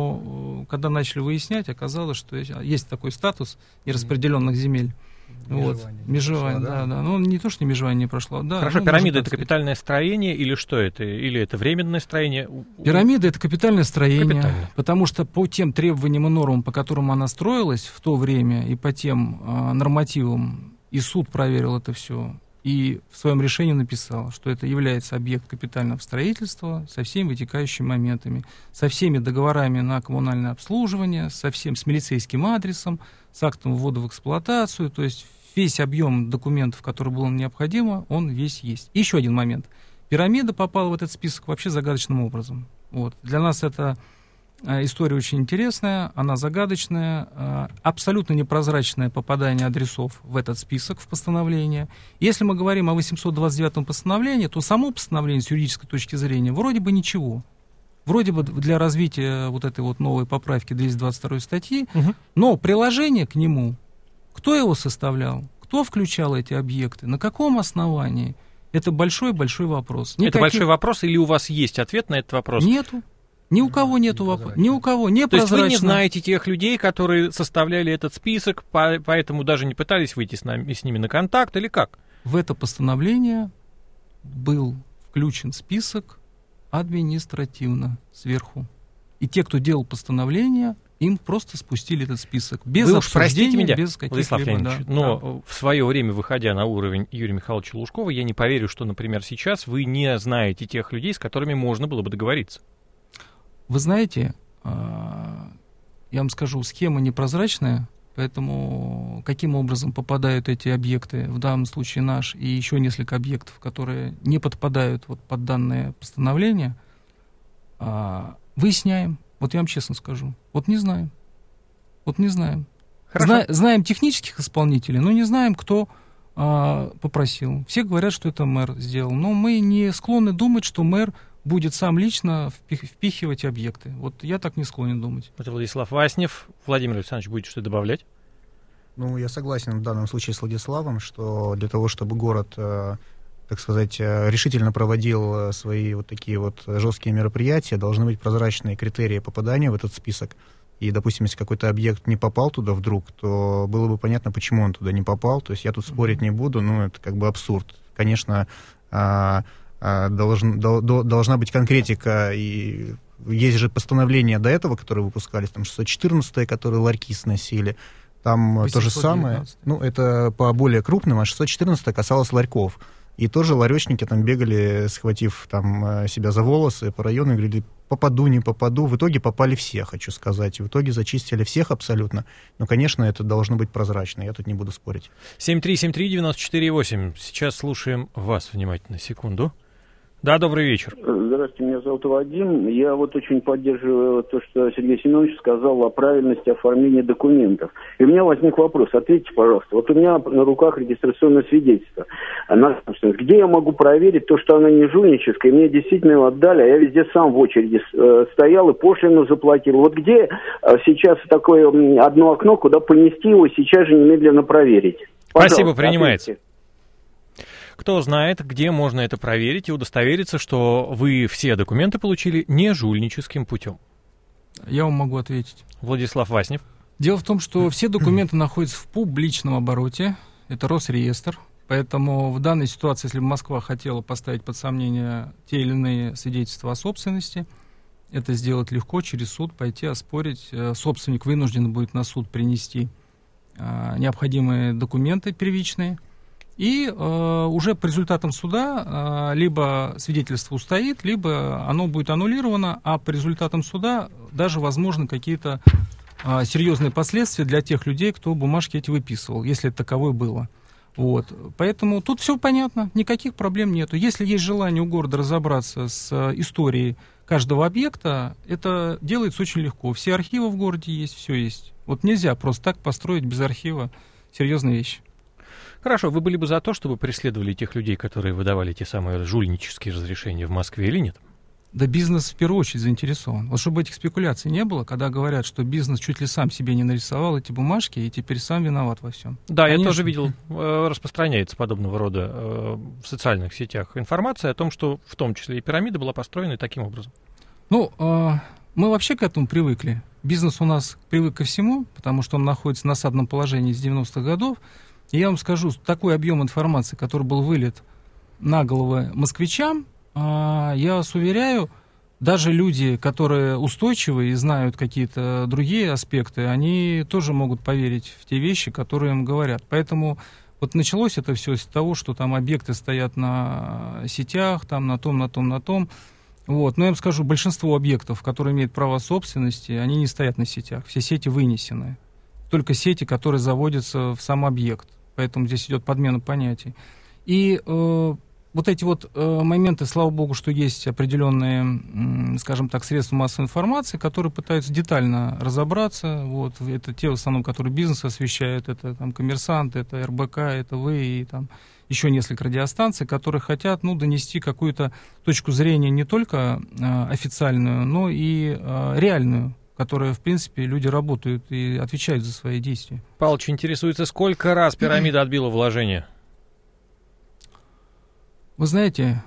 но когда начали выяснять, оказалось, что есть такой статус нераспределенных земель. Межевание. Вот. Межевание, да, да. Ну, не то, что не межевание не прошло. Да, Хорошо, ну, пирамида — это капитальное строение или что это? Или это временное строение? Пирамида — это капитальное строение, Капитальное. Потому что по тем требованиям и нормам, по которым она строилась в то время, и по тем э, нормативам, и суд проверил это все, и в своем решении написал, что это является объект капитального строительства со всеми вытекающими моментами, со всеми договорами на коммунальное обслуживание, со всем, с милицейским адресом, с актом ввода в эксплуатацию, то есть весь объем документов, который был необходимо, он весь есть. И еще один момент. Пирамида попала в этот список вообще загадочным образом. Вот. Для нас это э, история очень интересная, она загадочная, э, абсолютно непрозрачное попадание адресов в этот список, в постановление. Если мы говорим о восемьсот двадцать девятом постановлении, то само постановление с юридической точки зрения вроде бы ничего. Вроде бы для развития вот этой вот новой поправки двести двадцать второй статьи, угу. Но приложение к нему, кто его составлял, кто включал эти объекты, на каком основании, это большой-большой вопрос. Никаких... Это большой вопрос, или у вас есть ответ на этот вопрос? Нету. Ни у кого нету вопроса. Ни у кого не прозрачно. То есть вы не знаете тех людей, которые составляли этот список, поэтому даже не пытались выйти с, нами, с ними на контакт, или как? В это постановление был включен список административно сверху. И те, кто делал постановление, им просто спустили этот список. Без Вы уж простите меня, без Владислав Леонидович, да, но да. в свое время, выходя на уровень Юрия Михайловича Лужкова, я не поверю, что, например, сейчас вы не знаете тех людей, с которыми можно было бы договориться. Вы знаете, я вам скажу, схема непрозрачная, поэтому каким образом попадают эти объекты, в данном случае наш, и еще несколько объектов, которые не подпадают вот под данное постановление, выясняем. Вот я вам честно скажу. Вот не знаем. Вот не знаем. Зна- знаем технических исполнителей, но не знаем, кто а, попросил. Все говорят, что это мэр сделал. Но мы не склонны думать, что мэр будет сам лично впихивать объекты. Вот я так не склонен думать. Это Владислав Васнев. Владимир Александрович, будете что-то добавлять? Ну, я согласен в данном случае с Владиславом, что для того, чтобы город, так сказать, решительно проводил свои вот такие вот жесткие мероприятия, должны быть прозрачные критерии попадания в этот список. И, допустим, если какой-то объект не попал туда вдруг, то было бы понятно, почему он туда не попал. То есть я тут спорить не буду, но это как бы абсурд. Конечно, должен, должна быть конкретика, и есть же постановления до этого, которые выпускались, там шестьсот четырнадцатое, которые ларьки сносили. Там то же самое. Ну, это по более крупным, а шестьсот четырнадцатое касалось ларьков. И тоже ларечники там бегали, схватив там себя за волосы по району, и говорили, попаду, не попаду. В итоге попали все, хочу сказать. В итоге зачистили всех абсолютно. Но, конечно, это должно быть прозрачно, я тут не буду спорить. семь три семь три девять четыре восемь. Сейчас слушаем вас внимательно. Секунду. Да, добрый вечер. Здравствуйте, меня зовут Вадим. Я вот очень поддерживаю то, что Сергей Семенович сказал о правильности оформления документов. И у меня возник вопрос. Ответьте, пожалуйста. Вот у меня на руках регистрационное свидетельство. Где я могу проверить то, что оно не жульническое? Мне действительно его отдали, а я везде сам в очереди стоял и пошлину заплатил. Вот где сейчас такое одно окно, куда понести его, сейчас же немедленно проверить? Пожалуйста, спасибо, принимается. Ответьте. Кто знает, где можно это проверить и удостовериться, что вы все документы получили не жульническим путем? Я вам могу ответить. Владислав Васнев. Дело в том, что все документы находятся в публичном обороте. Это Росреестр. Поэтому в данной ситуации, если бы Москва хотела поставить под сомнение те или иные свидетельства о собственности, это сделать легко, через суд пойти оспорить. Собственник вынужден будет на суд принести необходимые документы первичные. И э, уже по результатам суда э, либо свидетельство устоит, либо оно будет аннулировано, а по результатам суда даже возможны какие-то э, серьезные последствия для тех людей, кто бумажки эти выписывал, если это таковое было. Вот. Поэтому тут все понятно, никаких проблем нету. Если есть желание у города разобраться с э, историей каждого объекта, это делается очень легко. Все архивы в городе есть, все есть. Вот нельзя просто так построить без архива серьезные вещи. Хорошо, вы были бы за то, чтобы преследовали тех людей, которые выдавали те самые жульнические разрешения в Москве, или нет? Да бизнес в первую очередь заинтересован. Вот чтобы этих спекуляций не было, когда говорят, что бизнес чуть ли сам себе не нарисовал эти бумажки и теперь сам виноват во всем. Да, Конечно. Я тоже видел, распространяется подобного рода в социальных сетях информация о том, что в том числе и пирамида была построена таким образом. Ну, мы вообще к этому привыкли. Бизнес у нас привык ко всему, потому что он находится в насадном положении с девяностых годов. И я вам скажу, такой объем информации, который был вылит на головы москвичам, я вас уверяю, даже люди, которые устойчивые и знают какие-то другие аспекты, они тоже могут поверить в те вещи, которые им говорят. Поэтому вот началось это все с того, что там объекты стоят на сетях, там на том, на том, на том. Вот. Но я вам скажу, большинство объектов, которые имеют право собственности, они не стоят на сетях. Все сети вынесены. Только сети, которые заводятся в сам объект. Поэтому здесь идет подмена понятий. И э, вот эти вот э, моменты, слава богу, что есть определенные, э, скажем так, средства массовой информации, которые пытаются детально разобраться. Вот, это те, в основном, которые бизнес освещают, это там «Коммерсант», это эр бэ ка, это вы и там еще несколько радиостанций, которые хотят, ну, донести какую-то точку зрения не только э, официальную, но и э, реальную, которые, в принципе, люди работают и отвечают за свои действия. Павлович интересуется, сколько раз пирамида отбила вложения? Вы знаете,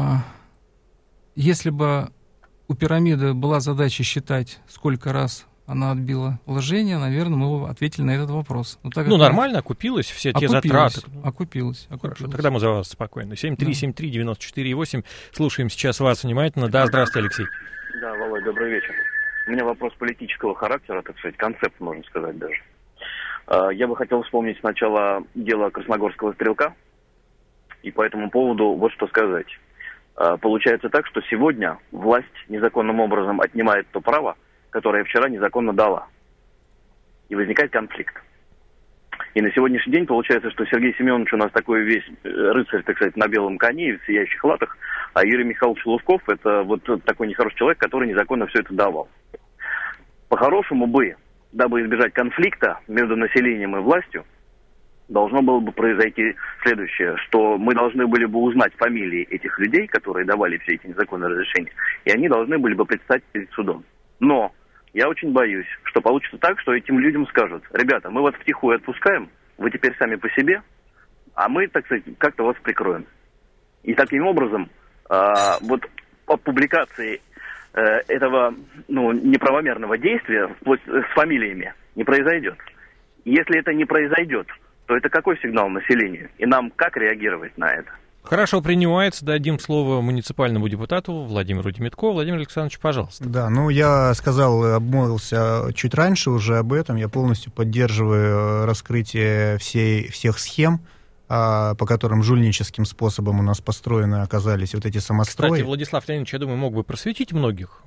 если бы у пирамиды была задача считать, сколько раз она отбила вложения, наверное, мы бы ответили на этот вопрос. Но так ну, нормально, окупилось все те затраты. Окупилось, окупилось. Хорошо, тогда мы за вас спокойны. семь три семь три девять четыре восемь. Слушаем сейчас вас внимательно. Да, здравствуйте, Алексей. Да, Володь, добрый вечер. У меня вопрос политического характера, так сказать, концепт, можно сказать даже. Я бы хотел вспомнить сначала дело Красногорского стрелка, и по этому поводу вот что сказать. Получается так, что сегодня власть незаконным образом отнимает то право, которое вчера незаконно дала. И возникает конфликт. И на сегодняшний день получается, что Сергей Семенович у нас такой весь рыцарь, так сказать, на белом коне и в сияющих латах, а Юрий Михайлович Лужков это вот такой нехороший человек, который незаконно все это давал. По-хорошему бы, дабы избежать конфликта между населением и властью, должно было бы произойти следующее, что мы должны были бы узнать фамилии этих людей, которые давали все эти незаконные разрешения, и они должны были бы предстать перед судом. Но я очень боюсь, что получится так, что этим людям скажут: ребята, мы вас втихую отпускаем, вы теперь сами по себе, а мы, так сказать, как-то вас прикроем. И таким образом, э, вот по публикации э, этого ну, неправомерного действия с фамилиями не произойдет. Если это не произойдет, то это какой сигнал населению? И нам как реагировать на это? Хорошо, принимается. Дадим слово муниципальному депутату Владимиру Демятко. Владимир Александрович, пожалуйста. Да, ну я сказал, обмолвился чуть раньше уже об этом. Я полностью поддерживаю раскрытие всей, всех схем, по которым жульническим способом у нас построены оказались вот эти самострои. Кстати, Владислав Леонидович, я думаю, мог бы просветить многих.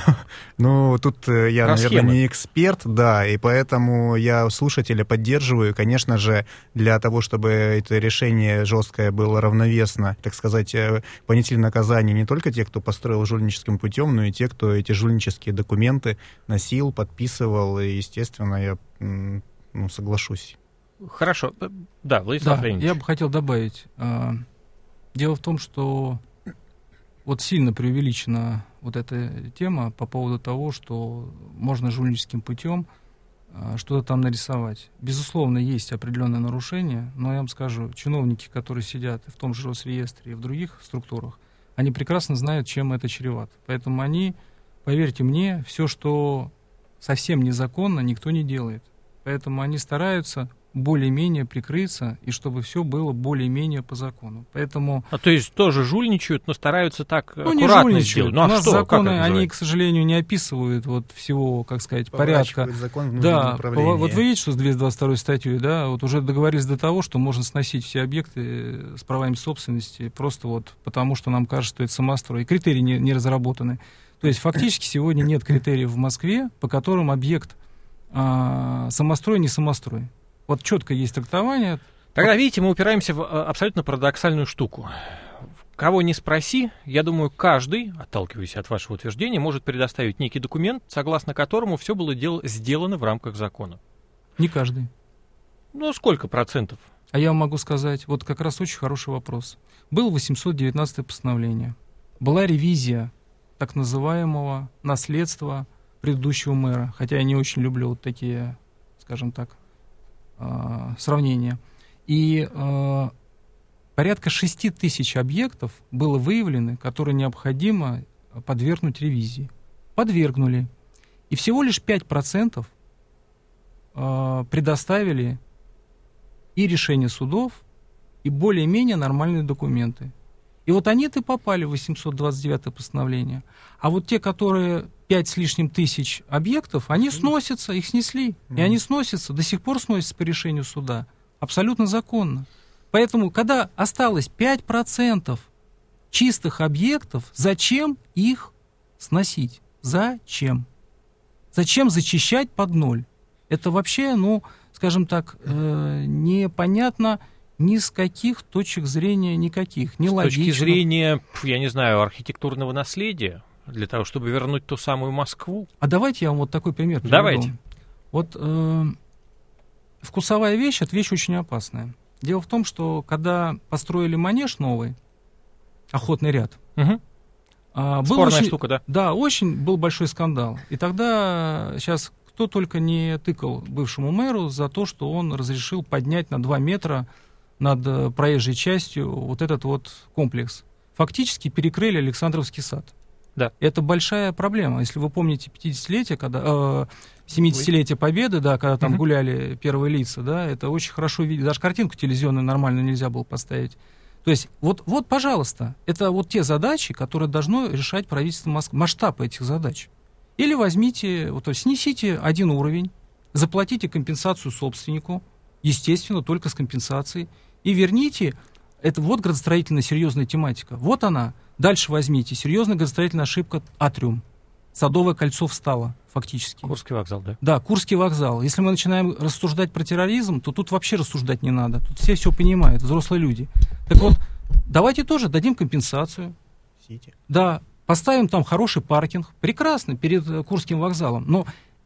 Ну, тут я, Про наверное, схемы. не эксперт, да, и поэтому я слушателя поддерживаю. Конечно же, для того, чтобы это решение жесткое было равновесно, так сказать, понесли наказание не только те, кто построил жульническим путем, но и те, кто эти жульнические документы носил, подписывал, и, естественно, я ну, соглашусь. Хорошо. Да, Владислав Да, Леонидович. я бы хотел добавить. Дело в том, что вот сильно преувеличена вот эта тема по поводу того, что можно жульническим путем что-то там нарисовать. Безусловно, есть определенные нарушения, но я вам скажу, чиновники, которые сидят в том же Росреестре и в других структурах, они прекрасно знают, чем это чревато. Поэтому они, поверьте мне, все, что совсем незаконно, никто не делает. Поэтому они стараются более-менее прикрыться, и чтобы все было более-менее по закону. Поэтому... А то есть тоже жульничают, но стараются так ну, не аккуратно жульничают. сделать. Ну, У а нас что? законы, они, к сожалению, не описывают вот всего, как сказать, порядка. Закон в Да, направлении. вот вы видите, что с двести двадцать второй статьей, да, вот уже договорились до того, что можно сносить все объекты с правами собственности, просто вот потому, что нам кажется, что это самострой. И критерии не, не разработаны. То есть фактически сегодня нет критериев в Москве, по которым объект а, самострой, не самострой. Вот четко есть трактование. Тогда, видите, мы упираемся в абсолютно парадоксальную штуку. Кого не спроси, я думаю, каждый, отталкиваясь от вашего утверждения, может предоставить некий документ, согласно которому все было дел- сделано в рамках закона. Не каждый. Ну, сколько процентов? А я вам могу сказать, вот как раз очень хороший вопрос. Было восемьсот девятнадцатое постановление. Была ревизия так называемого наследства предыдущего мэра. Хотя я не очень люблю вот такие, скажем так, сравнения. И э, порядка шесть тысяч объектов было выявлено, которые необходимо подвергнуть ревизии. Подвергнули. И всего лишь пять процентов э, предоставили и решения судов, и более-менее нормальные документы. И вот они-то попали в восемьсот двадцать девятое постановление. А вот те, которые пять с лишним тысяч объектов, они сносятся, их снесли. И они сносятся, до сих пор сносятся по решению суда. Абсолютно законно. Поэтому, когда осталось пять процентов чистых объектов, зачем их сносить? Зачем? Зачем зачищать под ноль? Это вообще, ну, скажем так, э, непонятно ни с каких точек зрения никаких. Не с логично. точки зрения, я не знаю, архитектурного наследия, для того, чтобы вернуть ту самую Москву. А давайте я вам вот такой пример приведу. Давайте. Вот э, вкусовая вещь, это вещь очень опасная. Дело в том, что когда построили манеж новый, охотный ряд, Угу. а, был Спорная очень, штука, да? Да, очень был большой скандал. И тогда сейчас кто только не тыкал бывшему мэру за то, что он разрешил поднять на два метра над э, проезжей частью вот этот вот комплекс. Фактически перекрыли Александровский сад. Да. Это большая проблема. Если вы помните пятидесятилетие, когда, э, семидесятилетие Победы, да, когда там Мгм. гуляли первые лица, да, это очень хорошо видно. Даже картинку телевизионную нормально нельзя было поставить. То есть, вот, вот, пожалуйста, это вот те задачи, которые должно решать правительство Москвы. Масштаб этих задач. Или возьмите, вот, то есть снесите один уровень, заплатите компенсацию собственнику, естественно, только с компенсацией, и верните. Это вот градостроительная серьезная тематика. Вот она. Дальше возьмите. Серьезная градостроительная ошибка Атриум. Садовое кольцо встало, фактически. Курский вокзал, да? Да, Курский вокзал. Если мы начинаем рассуждать про терроризм, то тут вообще рассуждать не надо. Тут все все понимают, взрослые люди. Так вот, давайте тоже дадим компенсацию. Сити. Да, поставим там хороший паркинг. Прекрасно, перед Курским вокзалом. Но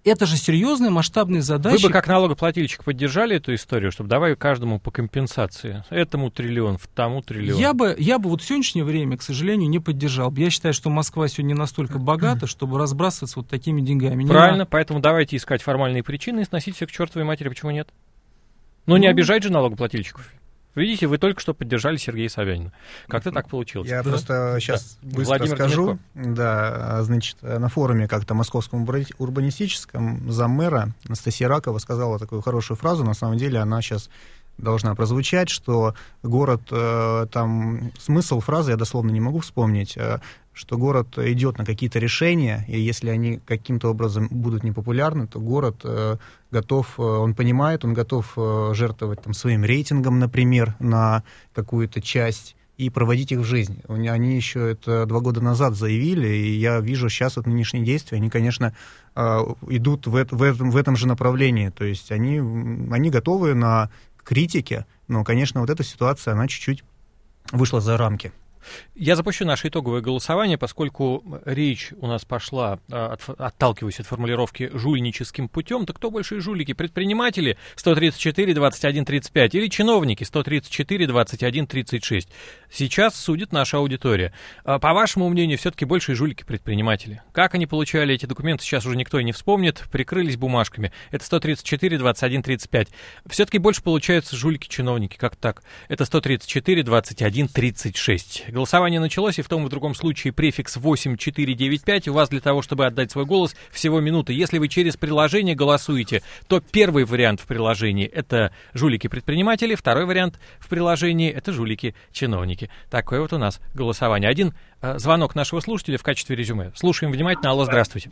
это же серьезные масштабные задачи. Вы бы как налогоплательщик поддержали эту историю, чтобы давай каждому по компенсации? Этому триллион, тому триллион. Я бы, я бы вот в сегодняшнее время, к сожалению, не поддержал. Я считаю, что Москва сегодня не настолько богата, чтобы разбрасываться вот такими деньгами. Правильно, не поэтому давайте искать формальные причины и сносить все к чертовой матери. Почему нет? Ну, не обижать же налогоплательщиков. Видите, вы только что поддержали Сергея Собянина. Как-то так получилось. Я да? просто сейчас да. быстро Владимир скажу. Демятко. Да, значит, на форуме как-то московском урбанистическом заммэра Анастасия Ракова сказала такую хорошую фразу. На самом деле она сейчас должна прозвучать, что город, там смысл фразы я дословно не могу вспомнить, что город идет на какие-то решения, и если они каким-то образом будут непопулярны, то город готов, он понимает, он готов жертвовать там, своим рейтингом, например, на какую-то часть и проводить их в жизнь. Они еще это два года назад заявили, и я вижу сейчас вот нынешние действия, они, конечно, идут в, в, этом, в этом же направлении, то есть они, они готовы на критике, но, конечно, вот эта ситуация, она чуть-чуть вышла за рамки. Я запущу наше итоговое голосование, поскольку речь у нас пошла, от, отталкиваясь от формулировки «жульническим путем», то кто большие жулики? Предприниматели сто тридцать четыре двадцать один тридцать пять или чиновники сто тридцать четыре двадцать один тридцать шесть? Сейчас судит наша аудитория. По вашему мнению, все-таки большие жулики предприниматели. Как они получали эти документы, сейчас уже никто и не вспомнит, прикрылись бумажками. Это сто тридцать четыре двадцать один тридцать пять. Все-таки больше получаются жулики-чиновники, как так? Это сто тридцать четыре двадцать один тридцать шесть. Голосование началось, и в том и в другом случае префикс восемь четыре девять пять. У вас для того, чтобы отдать свой голос, всего минута. Если вы через приложение голосуете, то первый вариант в приложении — это жулики-предприниматели, второй вариант в приложении — это жулики-чиновники. Такое вот у нас голосование. Один э, звонок нашего слушателя в качестве резюме. Слушаем внимательно. Алло, здравствуйте.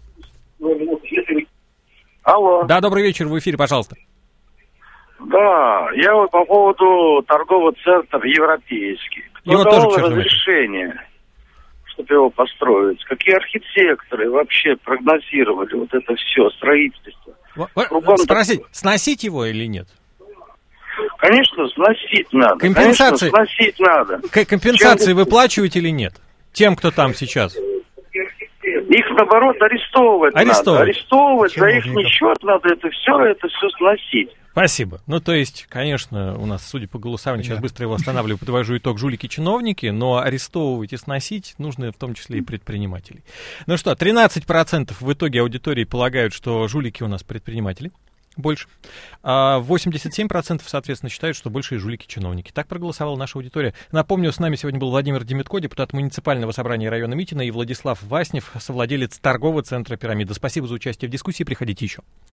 Алло. Да, добрый вечер, в эфире, пожалуйста. Да, я вот по поводу торгового центра европейский. Кто его давал тоже разрешение, чтобы его построить? Какие архитекторы вообще прогнозировали вот это все, строительство? В- Спросить, сносить его или нет? Конечно, сносить надо. Компенсации, Конечно, сносить надо. К- компенсации Чем... выплачиваете или нет? Тем, кто там сейчас? Их, наоборот, арестовывать, арестовывать. надо. Арестовывать, за их Чиновников. счет надо это все, это все сносить. Спасибо. Ну, то есть, конечно, у нас, судя по голосованию, сейчас Да. быстро его останавливаю, подвожу итог: жулики-чиновники, но арестовывать и сносить нужно в том числе и предпринимателей. Ну что, тринадцать процентов в итоге аудитории полагают, что жулики у нас предприниматели. Больше. А восемьдесят семь процентов, соответственно, считают, что большие жулики-чиновники. Так проголосовала наша аудитория. Напомню, с нами сегодня был Владимир Демятко, депутат муниципального собрания района Митина, и Владислав Васнев, совладелец торгового центра «Пирамида». Спасибо за участие в дискуссии. Приходите еще.